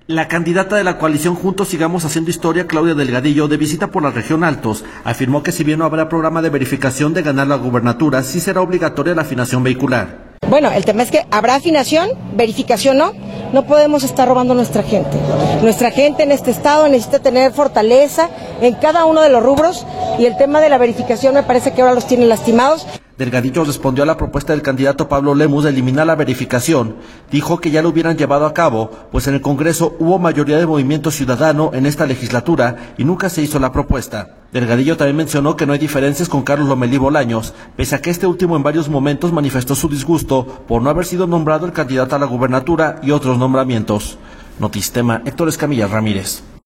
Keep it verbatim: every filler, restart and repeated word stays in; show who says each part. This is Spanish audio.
Speaker 1: La candidata de la coalición Juntos Sigamos Haciendo Historia, Claudia Delgadillo, de visita por la región Altos, afirmó que si bien no habrá programa de verificación de ganar la gubernatura, sí será obligatoria la afinación vehicular.
Speaker 2: Bueno, el tema es que habrá afinación, verificación no, no podemos estar robando a nuestra gente. Nuestra gente en este estado necesita tener fortaleza en cada uno de los rubros y el tema de la verificación me parece que ahora los tienen lastimados.
Speaker 1: Delgadillo respondió a la propuesta del candidato Pablo Lemus de eliminar la verificación. Dijo que ya lo hubieran llevado a cabo, pues en el Congreso hubo mayoría de Movimiento Ciudadano en esta legislatura y nunca se hizo la propuesta. Delgadillo también mencionó que no hay diferencias con Carlos Lomelí Bolaños, pese a que este último en varios momentos manifestó su disgusto por no haber sido nombrado el candidato a la gubernatura y otros nombramientos. Notistema, Héctor Escamilla Ramírez.